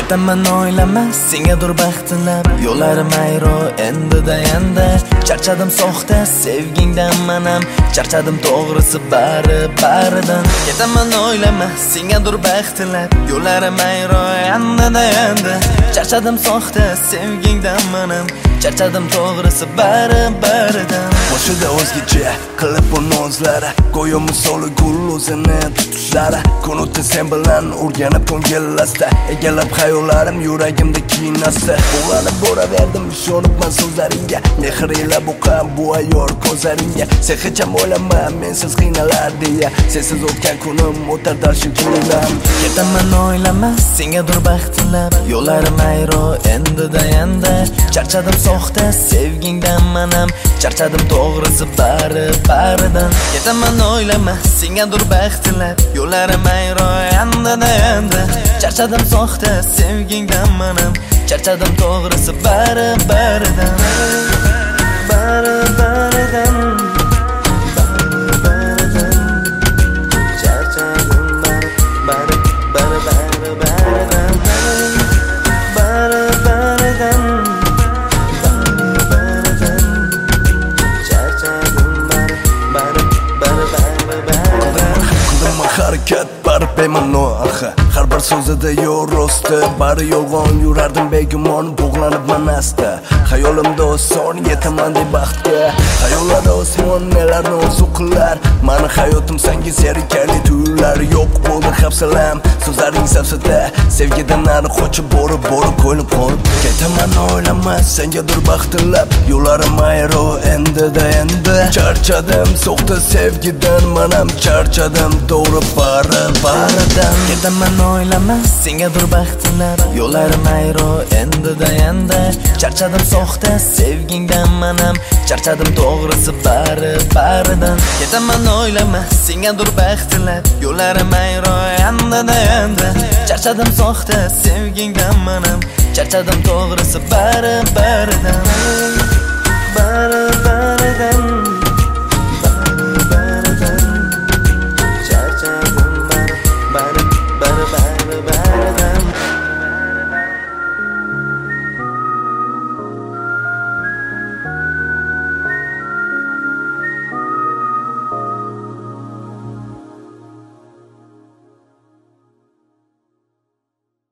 Ketaman o'ylama sengadir baxt tilab, yo'llarim ayro endi-da endi. Charchadim soxta sevgingdan manam, charchadim to'g'risi baridan. Ketaman o'ylama sengadir baxt tilab, yo'llarim ayro endi-da endi. Charchadim soxta sevgingdan manam, charchadim to'g'risi baridan. Boshida o'zgacha qilib bu nozlari, go'yo misoli gul o'zini tutishlari. Kun o'tdi sen bilan o'rganib ko'ngillasda, egallab xayollarim yuragimda kiynasda. Bo'g'lanib boraverdim ishonibman so'zlaringga, mehr ila buqam bu ayyor ko'zlaringga. Sen hech ham o'ylama mensiz qiynalar deya, sensiz o'tgan kunim o'tar darshi kunimdan. Ketaman o'ylama sengadir baxt tilab, yo'llarim ayro endi-da endi. Charchadim soxta sevgingdan manam, charchadim to'g'risi baridan. Ketaman o'ylama sengadir baxt tilab, yo'llarim ayro endi-da endi. Charchadim soxta sevgingdan manam, charchadim to'g'risi baridan. Harakat bari bema'no axı, har bir so'zida yo'q rosti, bari yolg'on yurardim begumon, bog'lanibman asta. Xayolimda oson yetaman deb baxtga, xayollarda osmon nelarni orzu qilar. Mani hayotim senga zerikarli tuyular, yo'q bo'ldi hafsalam, so'zlaring safsata, sevgidan nari qochib borib ko'nglim qolib. Ketaman o'ylama sengadir baxt tilab, yo'llarim ayro endi-da endi. Charchadim soxta sevgidan manam, charchadim to'g'ri baridan. Ketaman o'ylama sengadir baxt tilab, yo'llarim ayro endi-da endi. Charchadim soxta sevgingdan manam, charchadim to'g'risi baridan. Ketaman o'ylama sengadir baxt tilab, yo'llarim ayro endi-da endi. Charchadim soxta sevgingdan manam, charchadim to'g'risi baridan.